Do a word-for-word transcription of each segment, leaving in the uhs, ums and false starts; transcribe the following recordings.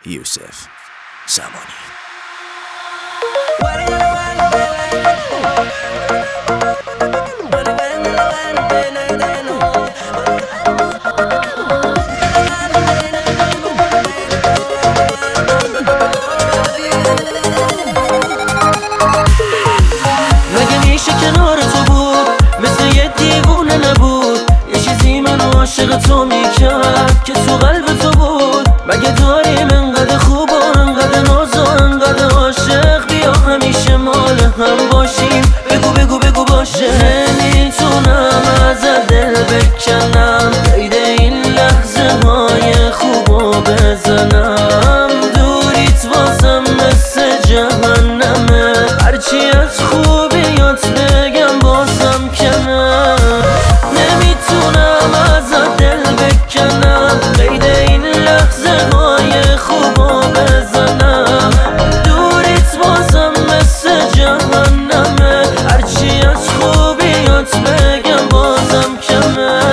یوسف زمانی. مگه میشه کنار تو بود مثل یه دیوونه نبود، یه چیزی منو عاشق تو میکرد که تو قلب تو بود. مگه داریم انقدر خوب و انقدر ناز و انقدر عاشق، بیا همیشه مال هم باشیم. بگو بگو بگو باشه. نمیتونم ازت دل بکنم، قید این لحظه های خوبو بزنم. دوریت واسم مثل جهنمه، هرچی از خوبیات بگم بازم کمه. نمیتونم ازت دل بکنم، قید این لحظه های خوبو بزنم. دوریت واسم مثل جهنمه، هرچی از خوبیات بگم بازم کمه.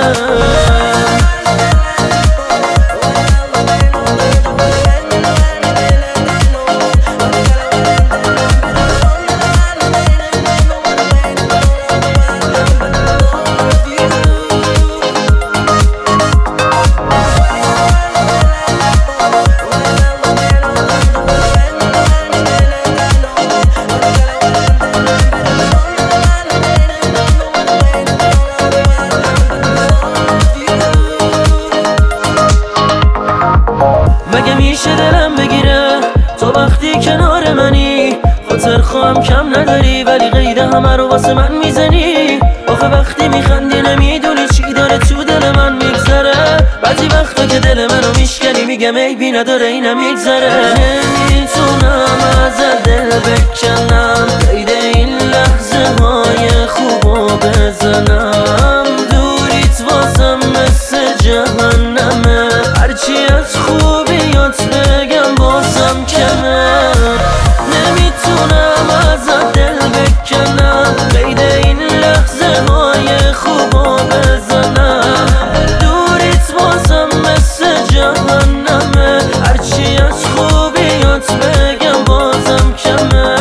مگه میشه دلم بگیره تو وقتی کنار منی؟ خاطر خواهم کم نداری ولی قید همه رو واسه من میزنی. آخه وقتی میخندی نمیدونی چی داره تو دل من میگذره. بعضی وقتا که دل منو میشکنی میگم عیبی نداره اینم میگذره. نمیتونم ازت دل بکنم، قید این لحظه های خوبو بزنم. دوریت واسم مثل جهنمه، هرچی از خوبیات بگم بازم کمه. نمیتونم ازت دل بکنم، قید این لحظه های خوبو بزنم. دوریت واسم مثل جهنمه، هرچی از خوبیات بگم بازم کمه.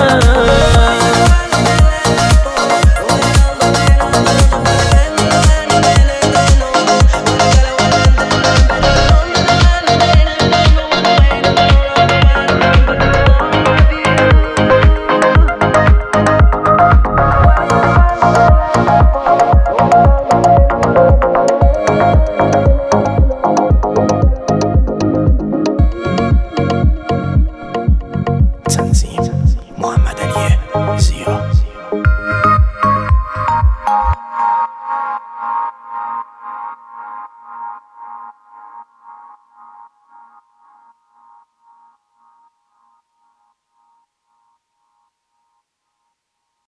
تنظیم محمد علی زیا.